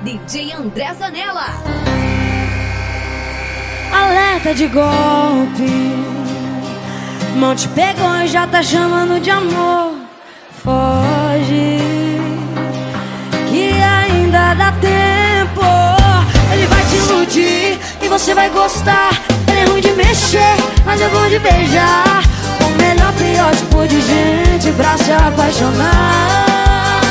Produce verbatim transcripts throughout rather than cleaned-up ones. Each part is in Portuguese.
D J André Zanella. Alerta de golpe, mão te pegou e já tá chamando de amor. Foge, que ainda dá tempo. Ele vai te iludir e você vai gostar. Ele é ruim de mexer, mas é bom de beijar. O melhor, pior tipo de gente pra se apaixonar.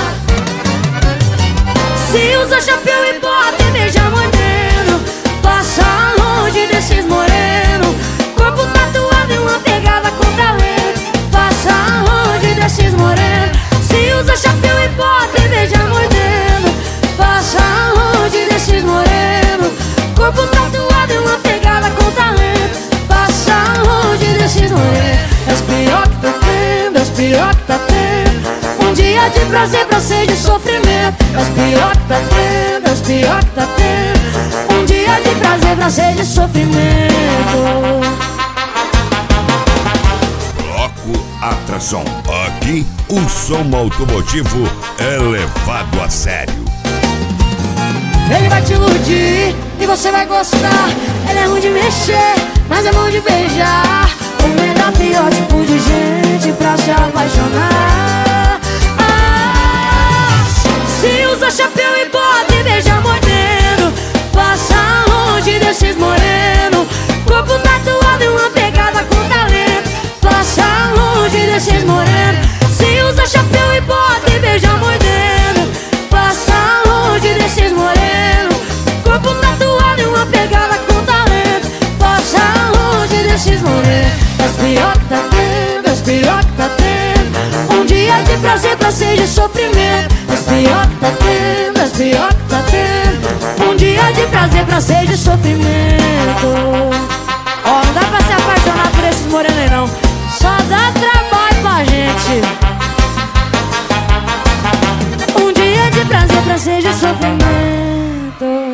Se usa chapéu e bota e beija mordendo, passa longe desses moreno. Corpo tatuado e uma pegada com talento. Passa longe desses moreno. Se usa chapéu e bota e beija mordendo, passa longe desses moreno. Corpo tatuado e uma pegada com talento. Passa longe desses moreno. É os pior que tá tendo, é os pior que tá tendo. Um dia de prazer pra ser de sofrimento. É os pior que tá tendo, é os pior que tá tendo. Um dia de prazer pra ser de sofrimento. Bloco Atração. Aqui o som automotivo é levado a sério. Ele vai te iludir e você vai gostar. Ele é ruim de mexer, mas é bom de beijar. O melhor, pior tipo de gente pra se apaixonar. Ah, se usa chapéu e bota e beija mordendo, passa longe desses moreno. Corpo tatuado e uma pegada com talento. Passa longe desses moreno. Se usa chapéu e bota e beija mordendo, passa longe desses moreno. Corpo tatuado e uma pegada com talento. Passa longe desses moreno. É os pior que tá tendo, é os pior que tá tendo. Um dia de prazer pra ser de sofrimento. É os pior que tá tendo, é os pior que tá tendo. Um dia de prazer pra ser de sofrimento. Ó, oh, não dá pra se apaixonar por esses morenos aí não. Só dá trabalho pra gente. Um dia de prazer pra ser de sofrimento.